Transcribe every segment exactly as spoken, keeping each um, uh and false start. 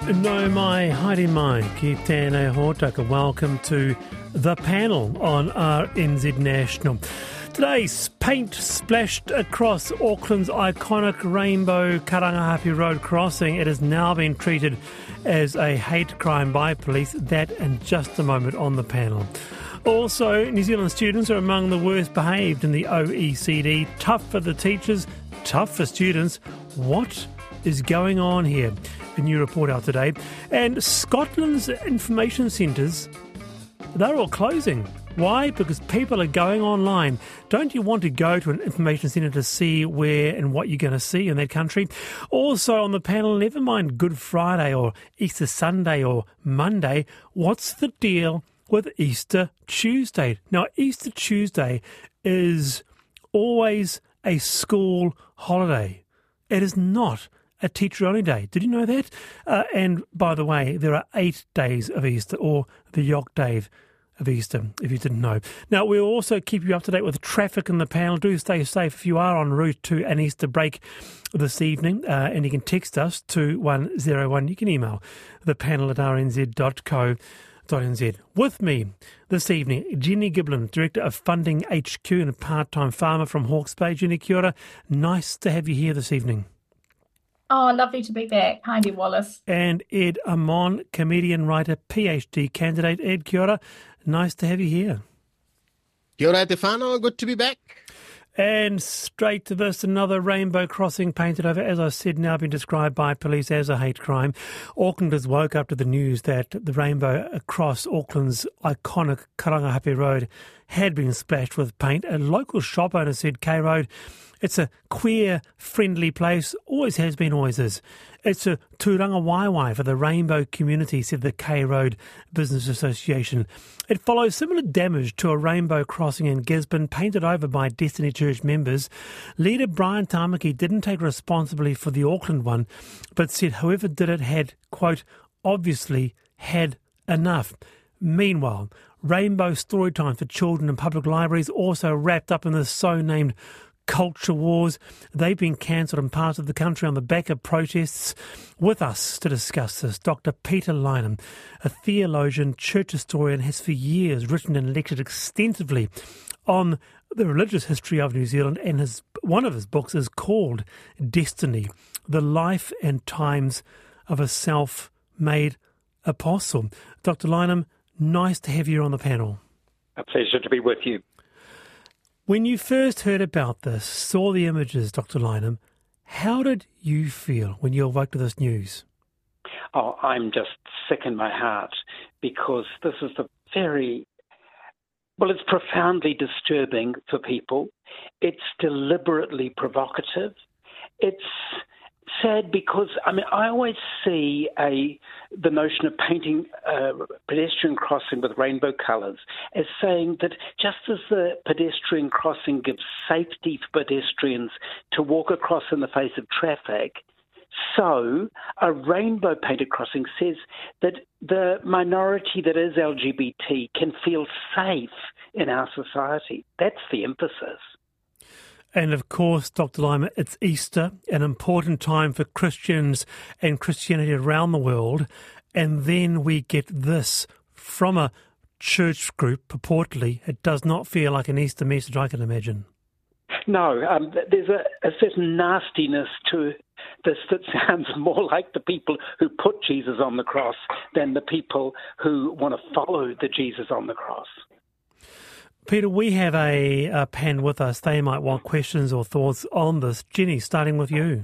No mai, haere mai, ki tēnei hōtaka. Welcome to The Panel on R N Z National. Today, paint splashed across Auckland's iconic rainbow Karangahape Road crossing. It has now been treated as a hate crime by police. That in just a moment on The Panel. Also, New Zealand students are among the worst behaved in the O E C D. Tough for the teachers, tough for students. What is going on here? A new report out today. And Scotland's information centres, they're all closing. Why? Because people are going online. Don't you want to go to an information centre to see where and what you're going to see in that country? Also on the panel, never mind Good Friday or Easter Sunday or Monday, what's the deal with Easter Tuesday? Now, Easter Tuesday is always a school holiday. It is not a teacher-only day. Did you know that? Uh, and by the way, there are eight days of Easter, or the Yock Day of Easter, if you didn't know. Now, we'll also keep you up to date with traffic in the panel. Do stay safe if you are en route to an Easter break this evening, uh, and you can text us to one zero one. You can email the panel at r n z dot co dot n z. With me this evening, Jenny Giblin, Director of Funding H Q and a part-time farmer from Hawke's Bay. Jenny, kia ora. Nice to have you here this evening. Oh, lovely to be back. Hi, Ed Wallace. And Ed Amon, comedian, writer, PhD candidate. Ed, kia ora. Nice to have you here. Kia ora, Stefano. Good to be back. And straight to this, another rainbow crossing painted over, as I said, now been described by police as a hate crime. Aucklanders woke up to the news that the rainbow across Auckland's iconic Karangahape Road had been splashed with paint. A local shop owner said K Road, it's a queer-friendly place, always has been, always is. It's a tūranga waiwai for the rainbow community, said the K Road Business Association. It follows similar damage to a rainbow crossing in Gisborne, painted over by Destiny Church members. Leader Brian Tamaki didn't take responsibility for the Auckland one, but said whoever did it had, quote, obviously had enough. Meanwhile, rainbow story time for children in public libraries also wrapped up in the so-named culture wars. They've been cancelled in parts of the country on the back of protests. With us to discuss this, Doctor Peter Lynham, a theologian, church historian, has for years written and lectured extensively on the religious history of New Zealand, and his one of his books is called Destiny, the Life and Times of a Self-Made Apostle. Doctor Lynham, nice to have you on the panel. A pleasure to be with you. When you first heard about this, saw the images, Doctor Lynham, how did you feel when you awoke to this news? Oh, I'm just sick in my heart because this is a very, well, it's profoundly disturbing for people. It's deliberately provocative. It's sad because, I mean, I always see a the notion of painting a pedestrian crossing with rainbow colours as saying that just as the pedestrian crossing gives safety for pedestrians to walk across in the face of traffic, so a rainbow painted crossing says that the minority that is L G B T can feel safe in our society. That's the emphasis. And of course, Doctor Lynham, it's Easter, an important time for Christians and Christianity around the world. And then we get this from a church group, purportedly. It does not feel like an Easter message, I can imagine. No, um, there's a, a certain nastiness to this that sounds more like the people who put Jesus on the cross than the people who want to follow the Jesus on the cross. Peter, we have a, a pen with us. They might want questions or thoughts on this. Jenny, starting with you.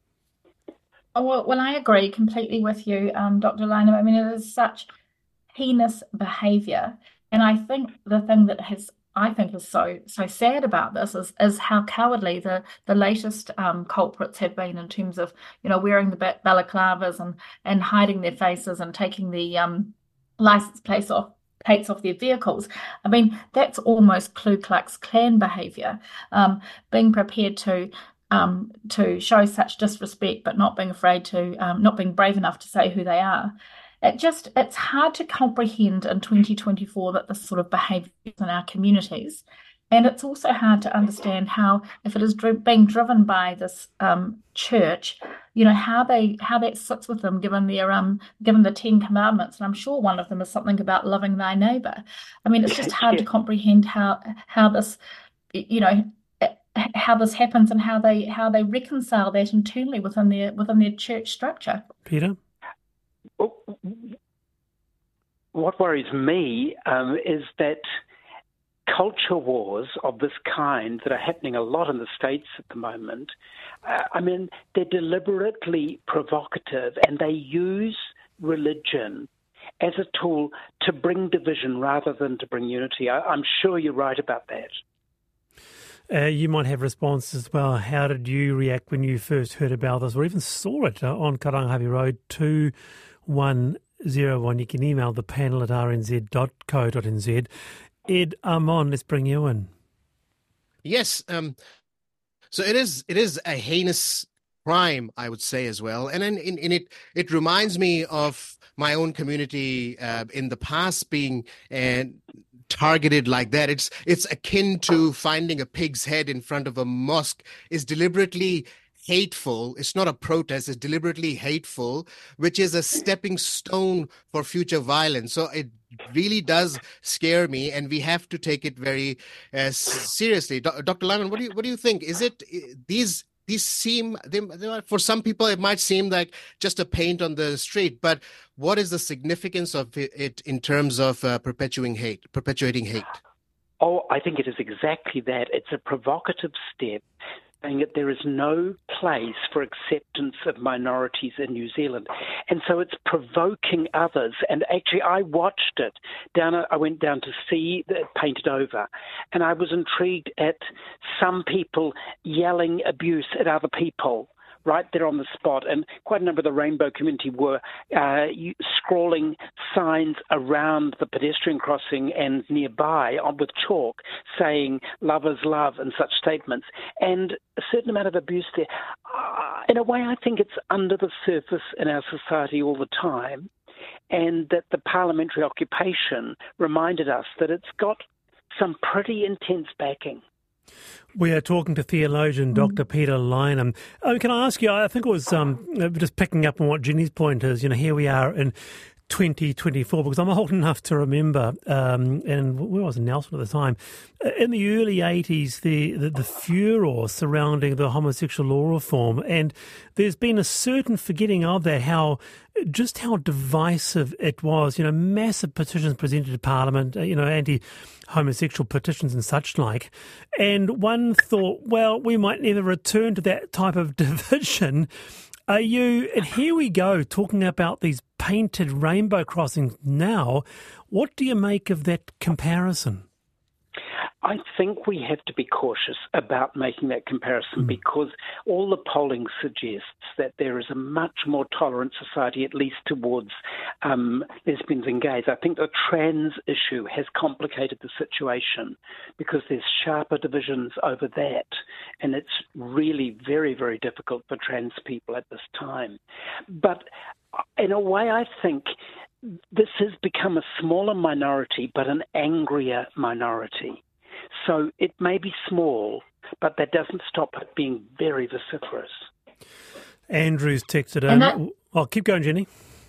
Oh, well, well, I agree completely with you, um, Doctor Lynham. I mean, it is such heinous behaviour. And I think the thing that has, I think is so so sad about this is, is how cowardly the, the latest um, culprits have been in terms of, you know, wearing the balaclavas and, and hiding their faces and taking the um, licence plates off. plates off their vehicles. I mean, that's almost Ku Klux Klan behaviour, um, being prepared to um, to show such disrespect, but not being afraid to, um, not being brave enough to say who they are. It just, it's hard to comprehend in twenty twenty-four that this sort of behaviour in our communities. And it's also hard to understand how, if it is dri- being driven by this um, church, you know, how they how that sits with them, given their um given the Ten Commandments. And I'm sure one of them is something about loving thy neighbour. I mean, it's just hard Yeah. to comprehend how how this, you know, how this happens and how they how they reconcile that internally within their within their church structure. Peter? What worries me um, is that culture wars of this kind that are happening a lot in the States at the moment, uh, I mean, they're deliberately provocative, and they use religion as a tool to bring division rather than to bring unity. I, I'm sure you're right about that. Uh, you might have responses as well. How did you react when you first heard about this or even saw it uh, on Karangahape Road two one zero one? You can email the panel at r n z dot co dot n z. Ed Amon, let's bring you in. Yes. Um, so it is it is a heinous crime, I would say, as well. And in, in, in it, it reminds me of my own community uh, in the past being uh, targeted like that. It's it's akin to finding a pig's head in front of a mosque. Is deliberately hateful. It's not a protest. It's deliberately hateful, which is a stepping stone for future violence. So it really does scare me, and we have to take it very uh, seriously. Do- Doctor Lyman, what do you what do you think? Is it these these seem they, they, for some people it might seem like just a paint on the street, but what is the significance of it in terms of uh, perpetuating hate? Perpetuating hate. Oh, I think it is exactly that. It's a provocative step, saying that there is no place for acceptance of minorities in New Zealand. And so it's provoking others. And actually, I watched it. Down. I went down to see it painted over, and I was intrigued at some people yelling abuse at other people right there on the spot. And quite a number of the rainbow community were uh, scrawling signs around the pedestrian crossing and nearby on, with chalk saying love is love and such statements. And a certain amount of abuse there. Uh, in a way, I think it's under the surface in our society all the time, and that the parliamentary occupation reminded us that it's got some pretty intense backing. We are talking to theologian Doctor Peter Lynham. Oh, can I ask you, I think it was um, just picking up on what Jenny's point is, you know, here we are in twenty twenty-four, because I'm old enough to remember, um, and where was Nelson at the time, in the early eighties, the, the, the furor surrounding the homosexual law reform, and there's been a certain forgetting of that, how just how divisive it was, you know, massive petitions presented to Parliament, you know, anti-homosexual petitions and such like, and one thought, well, we might never return to that type of division. Are you, and here we go, talking about these painted rainbow crossings now. What do you make of that comparison? I think we have to be cautious about making that comparison, mm. because all the polling suggests that there is a much more tolerant society, at least towards um, lesbians and gays. I think the trans issue has complicated the situation because there's sharper divisions over that, and it's really very, very difficult for trans people at this time. But in a way, I think this has become a smaller minority, but an angrier minority. So it may be small, but that doesn't stop it being very vociferous. Andrew's texted in. That, oh, keep going, Jenny.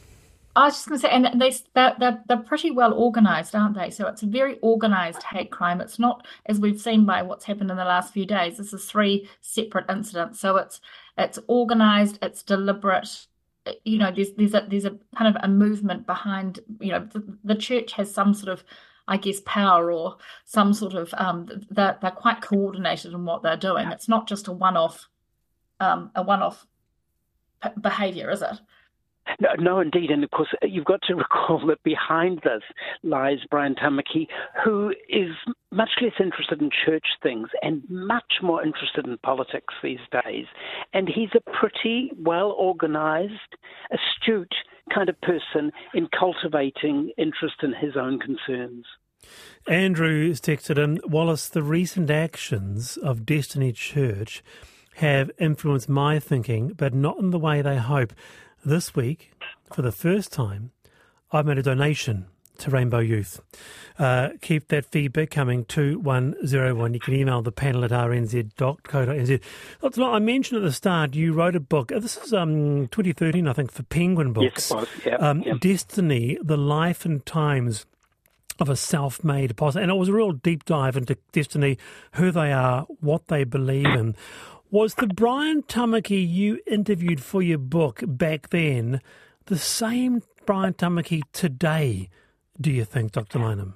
I was just going to say, and they, they're, they're, they're pretty well organised, aren't they? So it's a very organised hate crime. It's not, as we've seen by what's happened in the last few days, this is three separate incidents. So it's it's organised, it's deliberate. You know, there's there's a there's a kind of a movement behind. You know, the, the church has some sort of, I guess, power or some sort of, um, they're, they're quite coordinated in what they're doing. It's not just a one-off, um, a one-off p- behaviour, is it? No, no, indeed. And of course, you've got to recall that behind this lies Brian Tamaki, who is much less interested in church things and much more interested in politics these days. And he's a pretty well-organised, astute kind of person in cultivating interest in his own concerns. Andrew has texted in, Wallace, the recent actions of Destiny Church have influenced my thinking, but not in the way they hope. This week, for the first time, I've made a donation to Rainbow Youth. Uh, keep that feedback coming to one oh one. You can email the panel at r n z dot co dot n z. I mentioned at the start you wrote a book. This is um, twenty thirteen, I think, for Penguin Books. Yes, it was. Yeah, um, yeah. Destiny, The Life and Times of a Self-Made Apostle. And it was a real deep dive into Destiny, who they are, what they believe in. Was the Brian Tamaki you interviewed for your book back then the same Brian Tamaki today, do you think, Doctor Lynham?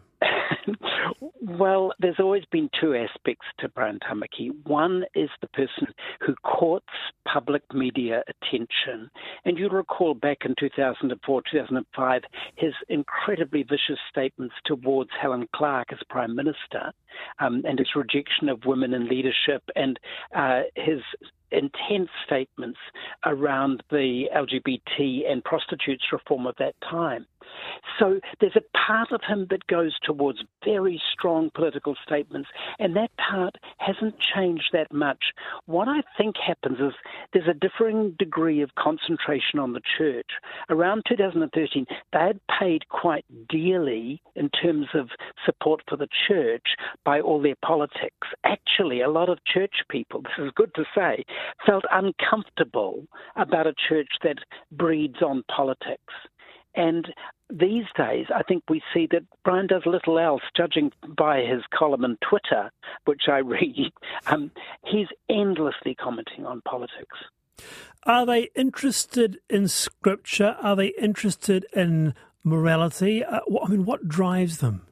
Well, there's always been two aspects to Brian Tamaki. One is the person who courts public media attention. And you'll recall back in two thousand four, two thousand five, his incredibly vicious statements towards Helen Clark as Prime Minister, um, and his rejection of women in leadership, and uh, his intense statements around the L G B T and prostitutes reform of that time. So there's a part of him that goes towards very strong political statements, and that part hasn't changed that much. What I think happens is there's a differing degree of concentration on the church. Around two thousand thirteen, they had paid quite dearly in terms of support for the church by all their politics. Actually, a lot of church people, this is good to say, felt uncomfortable about a church that breeds on politics. And these days, I think we see that Brian does little else, judging by his column on Twitter, which I read. Um, he's endlessly commenting on politics. Are they interested in Scripture? Are they interested in morality? Uh, I mean, what drives them?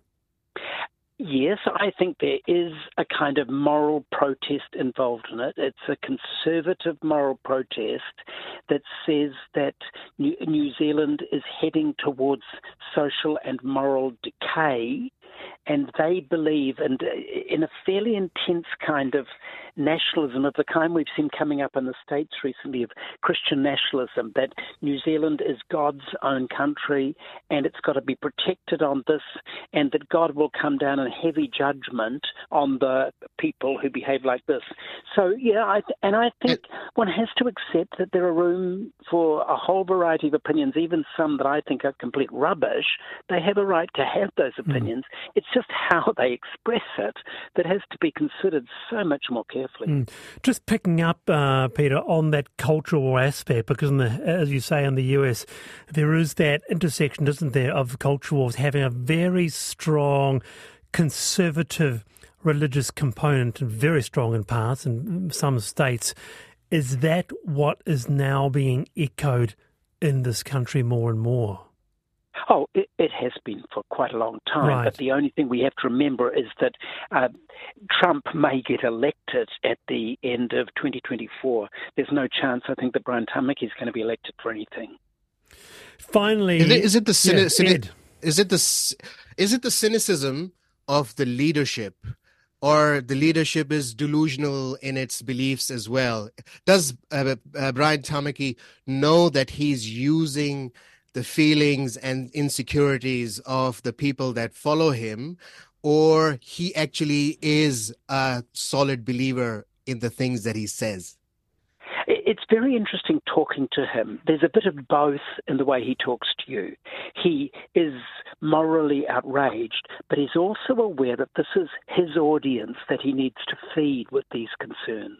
Yes, I think there is a kind of moral protest involved in it. It's a conservative moral protest that says that New Zealand is heading towards social and moral decay, and they believe in, in a fairly intense kind of nationalism of the kind we've seen coming up in the States recently, of Christian nationalism, that New Zealand is God's own country and it's got to be protected on this, and that God will come down in heavy judgment on the people who behave like this. So, yeah, I th- and I think one has to accept that there are room for a whole variety of opinions, even some that I think are complete rubbish. They have a right to have those opinions. Mm. It's just how they express it that has to be considered so much more carefully. Mm. Just picking up, uh, Peter, on that cultural aspect, because in the, as you say, in the U S, there is that intersection, isn't there, of culture wars having a very strong conservative religious component, and very strong in parts in some states. Is that what is now being echoed in this country more and more? Oh, it, it has been for quite a long time. Right. But the only thing we have to remember is that uh, Trump may get elected at the end of twenty twenty-four. There's no chance, I think, that Brian Tamaki is going to be elected for anything. Finally, is it, is it the cyni- yeah, cyni- is it the is it the cynicism of the leadership, or the leadership is delusional in its beliefs as well? Does uh, uh, Brian Tamaki know that he's using the feelings and insecurities of the people that follow him, or he actually is a solid believer in the things that he says? It's very interesting talking to him. There's a bit of both in the way he talks to you. He is morally outraged, but he's also aware that this is his audience that he needs to feed with these concerns.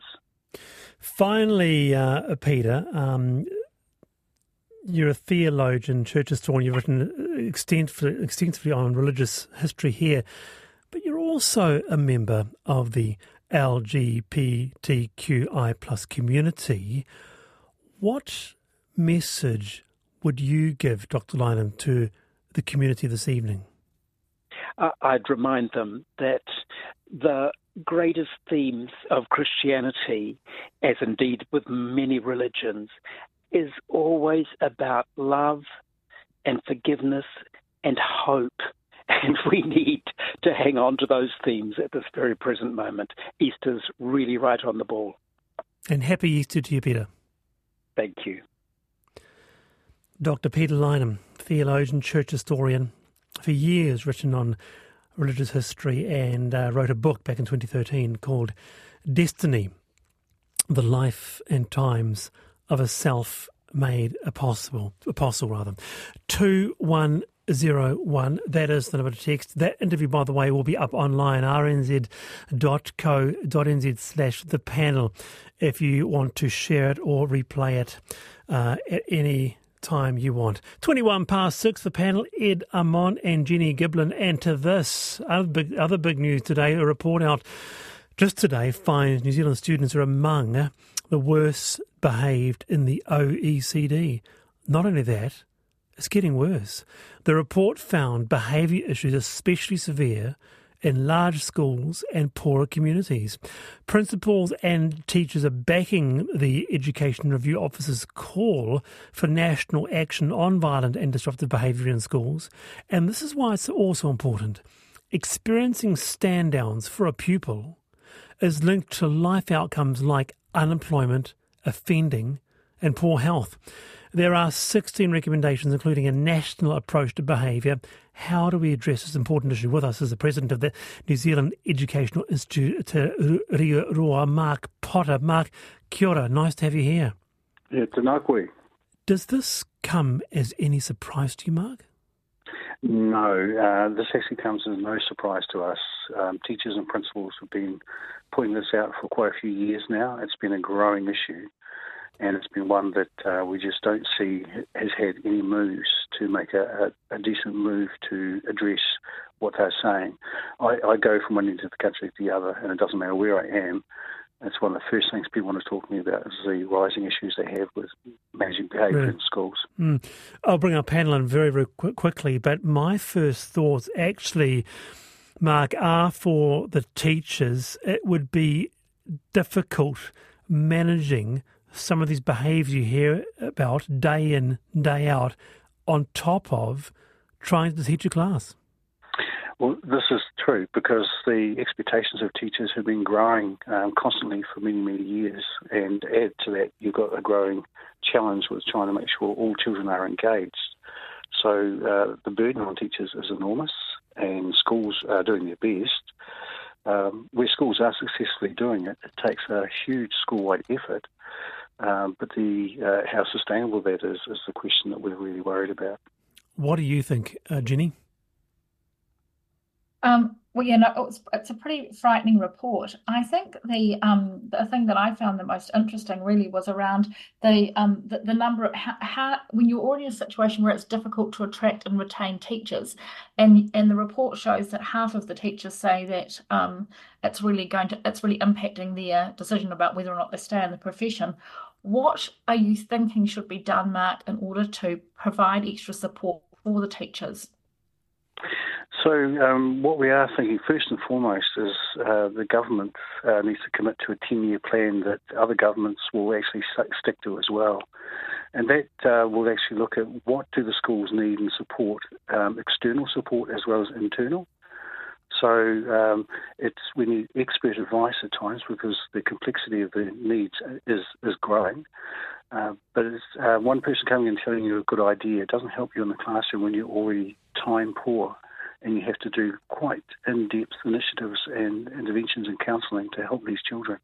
Finally, uh, Peter, um, you're a theologian, church historian. You've written extensively, extensively on religious history here, but you're also a member of the L G B T Q I plus community. What message would you give, Doctor Lynham, to the community this evening? Uh, I'd remind them that the greatest themes of Christianity, as indeed with many religions, is always about love and forgiveness and hope. And we need to hang on to those themes at this very present moment. Easter's really right on the ball. And happy Easter to you, Peter. Thank you. Doctor Peter Lynham, theologian, church historian, for years written on religious history, and uh, wrote a book back in twenty thirteen called Destiny, The Life and Times of a Self-Made Apostle, apostle rather. two one zero one. That is the number to text. That interview, by the way, will be up online, r n z dot co dot n z slash the panel, if you want to share it or replay it uh, at any time you want. twenty-one past six, the panel, Ed Amon and Jenny Giblin. And to this, other big, other big news today, a report out just today finds New Zealand students are among the worst behaved in the O E C D. Not only that, it's getting worse. The report found behaviour issues especially severe in large schools and poorer communities. Principals and teachers are backing the Education Review Office's call for national action on violent and disruptive behaviour in schools. And this is why it's also important. Experiencing stand-downs for a pupil is linked to life outcomes like unemployment, offending and poor health. There are sixteen recommendations, including a national approach to behaviour. How do we address this important issue? With us is the president of the New Zealand Educational Institute, Te Reo, Mark Potter. Mark, kia ora, nice to have you here. Yeah, tēnā koe. Does this come as any surprise to you, Mark? No, uh, this actually comes as no surprise to us. Um, teachers and principals have been putting this out for quite a few years now. It's been a growing issue. And it's been one that uh, we just don't see has had any moves to make a, a, a decent move to address what they're saying. I, I go from one end of the country to the other, and it doesn't matter where I am. It's one of the first things people want to talk to me about is the rising issues they have with managing behaviour Really? in schools. Mm. I'll bring our panel in very, very quick, quickly, but my first thoughts actually, Mark, are for the teachers. It would be difficult managing some of these behaviours you hear about day in, day out, on top of trying to teach a class. Well, this is true because the expectations of teachers have been growing um, constantly for many, many years. And add to that, you've got a growing challenge with trying to make sure all children are engaged. So uh, the burden on teachers is enormous, and schools are doing their best. Um, where schools are successfully doing it, it takes a huge school-wide effort. Um, but the uh, how sustainable that is is the question that we're really worried about. What do you think, uh, Jenny? Um, well, you know, it's, it's a pretty frightening report. I think the um, the thing that I found the most interesting really was around the um, the, the number of how, how when you're already in a situation where it's difficult to attract and retain teachers, and and the report shows that half of the teachers say that um, it's really going to it's really impacting their decision about whether or not they stay in the profession. What are you thinking should be done, Mark, in order to provide extra support for the teachers? So um, what we are thinking first and foremost is uh, the government uh, needs to commit to a ten-year plan that other governments will actually stick to as well. And that uh, will actually look at what do the schools need and support, um, external support as well as internal. So um, it's we need expert advice at times because the complexity of the needs is, is growing. Uh, but it's, uh, one person coming and telling you a good idea doesn't help you in the classroom when you're already time poor. And you have to do quite in-depth initiatives and interventions and counselling to help these children.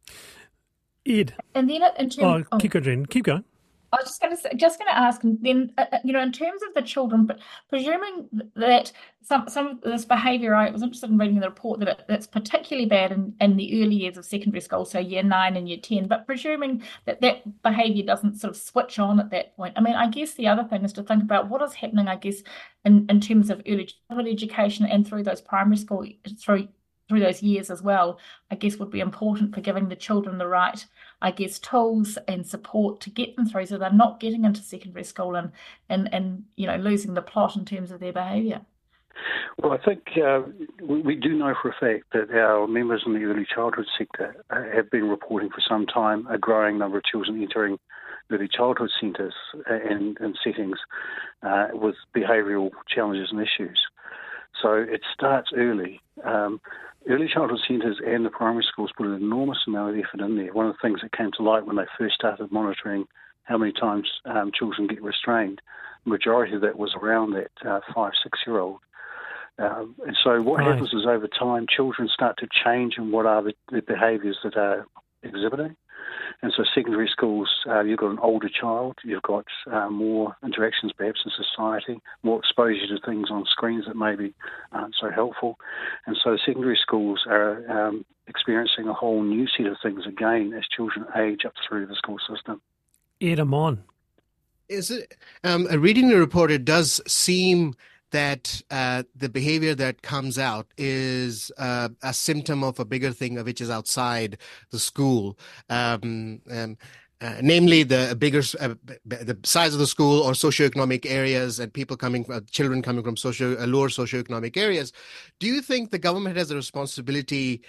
Ed. And then in terms, oh, oh, keep going, keep going. I was just going to say, just going to ask, and then uh, you know, in terms of the children, but presuming that some some of this behaviour, I was interested in reading the report that it, that's particularly bad in, in the early years of secondary school, so year nine and year ten. But presuming that that behaviour doesn't sort of switch on at that point, I mean, I guess the other thing is to think about what is happening, I guess, in, in terms of early childhood education and through those primary school through. through those years as well, I guess would be important for giving the children the right, I guess, tools and support to get them through so they're not getting into secondary school and, and, and you know, losing the plot in terms of their behaviour. Well, I think uh, we, we do know for a fact that our members in the early childhood sector uh, have been reporting for some time a growing number of children entering early childhood centres and, and settings uh, with behavioural challenges and issues. So it starts early. Um, early childhood centres and the primary schools put an enormous amount of effort in there. One of the things that came to light when they first started monitoring how many times um, children get restrained, the majority of that was around that uh, five, six-year-old. Um, and so what right. happens is over time, children start to change in what are the, the behaviours that are exhibiting. And so secondary schools, uh, you've got an older child, you've got uh, more interactions perhaps in society, more exposure to things on screens that maybe aren't so helpful. And so secondary schools are um, experiencing a whole new set of things again as children age up through the school system. Ed, I'm on. Is it, um, reading the report, it does seem that uh, the behavior that comes out is uh, a symptom of a bigger thing which is outside the school, um, um, uh, namely the bigger, uh, the size of the school or socioeconomic areas and people coming, uh, children coming from socio, uh, lower socioeconomic areas. Do you think the government has a responsibility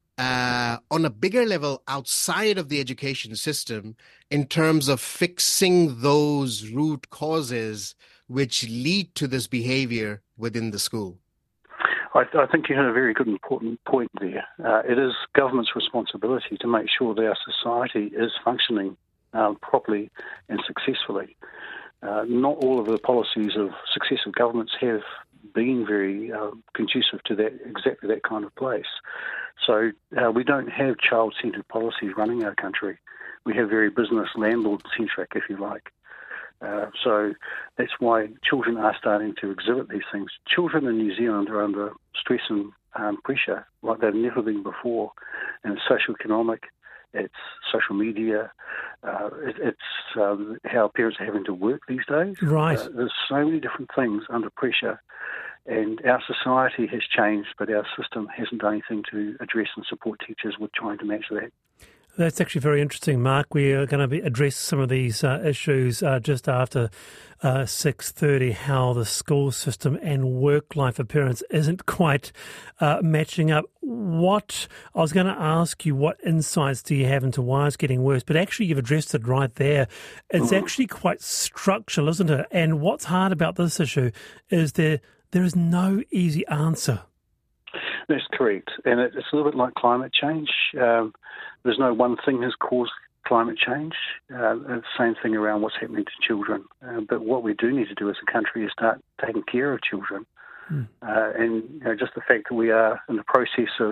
uh, on a bigger level outside of the education system in terms of fixing those root causes which lead to this behavior within the school? I, I think you had a very good important point there. Uh, it is government's responsibility to make sure that our society is functioning um, properly and successfully. Uh, not all of the policies of successive governments have been very uh, conducive to that exactly that kind of place. So uh, we don't have child-centred policies running our country. We have very business landlord-centric, if you like. Uh, so that's why children are starting to exhibit these things. Children in New Zealand are under stress and um, pressure like they've never been before. And it's socioeconomic, it's social media, uh, it, it's um, how parents are having to work these days. Right. Uh, there's so many different things under pressure. And our society has changed, but our system hasn't done anything to address and support teachers with trying to match that. That's actually very interesting, Mark. We are going to be address some of these uh, issues uh, just after uh, six thirty, how the school system and work life for parents isn't quite uh, matching up. What I was going to ask you, what insights do you have into why it's getting worse? But actually you've addressed it right there. It's actually quite structural, isn't it? And what's hard about this issue is there there is no easy answer. That's correct. And it's a little bit like climate change. Um, there's no one thing has caused climate change. Uh, it's the same thing around what's happening to children. Uh, but what we do need to do as a country is start taking care of children. Hmm. Uh, and you know, just the fact that we are in the process of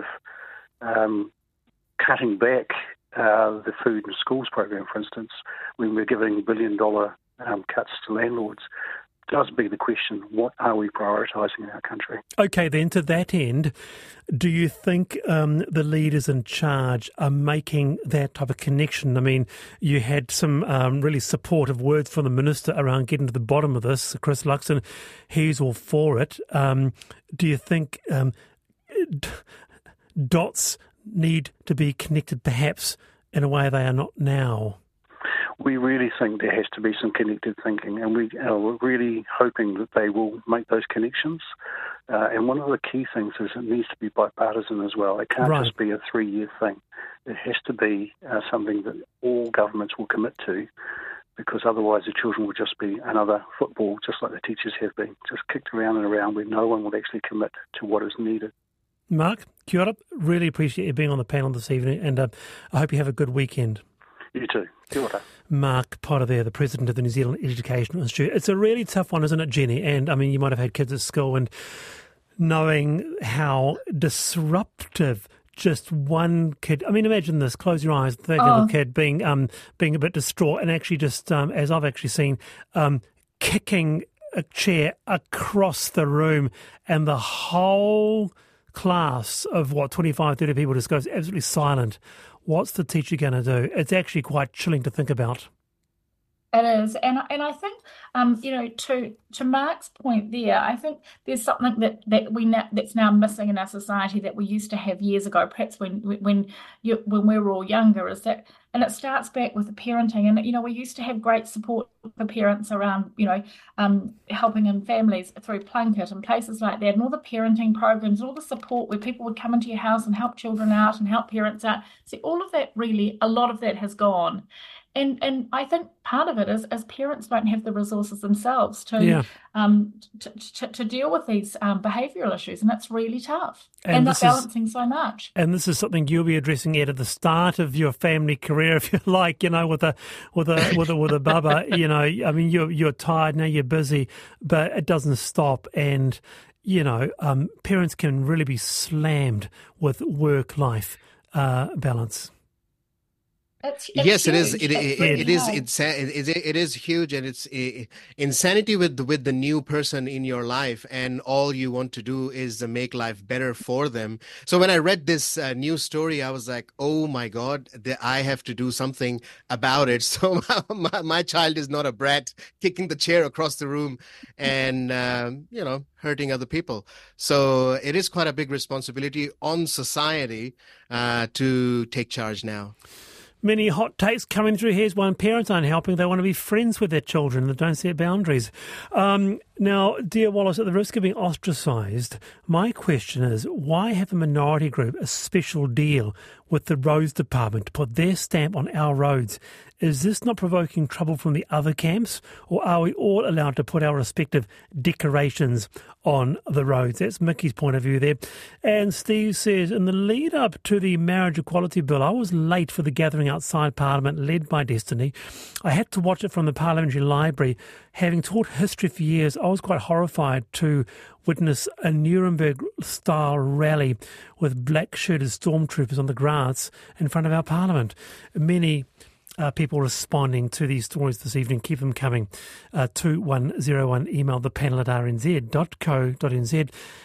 um, cutting back uh, the food and schools program, for instance, when we're giving billion dollar um, cuts to landlords, does beg the question, what are we prioritising in our country? Okay, then to that end, do you think um, the leaders in charge are making that type of connection? I mean, you had some um, really supportive words from the Minister around getting to the bottom of this, Chris Luxon. He's all for it. Um, do you think um, dots need to be connected perhaps in a way they are not now? We really think there has to be some connected thinking, and we are really hoping that they will make those connections. Uh, and one of the key things is it needs to be bipartisan as well. It can't right. just be a three-year thing. It has to be uh, something that all governments will commit to, because otherwise the children will just be another football, just like the teachers have been, just kicked around and around where no one will actually commit to what is needed. Mark, kia ora. Really appreciate you being on the panel this evening, and uh, I hope you have a good weekend. You too. Kia ora. Mark Potter there, the president of the New Zealand Educational Institute. It's a really tough one, isn't it, Jenny? And, I mean, you might have had kids at school, and knowing how disruptive just one kid... I mean, imagine this. Close your eyes. That oh. little kid being um, being a bit distraught and actually just, um, as I've actually seen, um, kicking a chair across the room, and the whole class of, what, twenty-five, thirty people just goes absolutely silent. What's the teacher going to do? It's actually quite chilling to think about. It is, and and I think, um, you know, to to Mark's point there, I think there's something that that we na- that's now missing in our society that we used to have years ago, perhaps when when you when we were all younger, is that, and it starts back with the parenting, and you know, we used to have great support for parents around, you know, um, helping in families through Plunkett and places like that, and all the parenting programs, all the support where people would come into your house and help children out and help parents out. See, all of that really, a lot of that has gone. And and I think part of it is as parents don't have the resources themselves to yeah. um to, to, to deal with these um, behavioural issues, and it's really tough. And, and not balancing is, so much. And this is something you'll be addressing, Ed, at the start of your family career, if you like. You know, with a with a with a with a bubba. You know, I mean, you're you're tired now, you're busy, but it doesn't stop. And you know, um, parents can really be slammed with work life uh, balance. It's, it's yes, it is. huge. It, it, It's it, really it is. hard. Insa- it, it, it is huge, and it's uh, insanity with the, with the new person in your life, and all you want to do is uh, make life better for them. So when I read this uh, news story, I was like, "Oh my God, the, I have to do something about it." So my, my, my child is not a brat kicking the chair across the room and um, you know hurting other people. So it is quite a big responsibility on society uh, to take charge now. Many hot takes coming through. Here's one: parents aren't helping. They want to be friends with their children that don't set boundaries. Um, now, dear Wallace, at the risk of being ostracised, my question is, why have a minority group a special deal with the roads department to put their stamp on our roads? Is this not provoking trouble from the other camps, or are we all allowed to put our respective decorations on the roads? That's Mickey's point of view there. And Steve says, in the lead up to the marriage equality bill, I was late for the gathering outside Parliament led by Destiny. I had to watch it from the Parliamentary Library. Having taught history for years, I was quite horrified to witness a Nuremberg-style rally with black-shirted stormtroopers on the grass in front of our Parliament. Many Uh, people responding to these stories this evening. Keep them coming. Uh, two one zero one, email the panel at r n z dot co dot n z.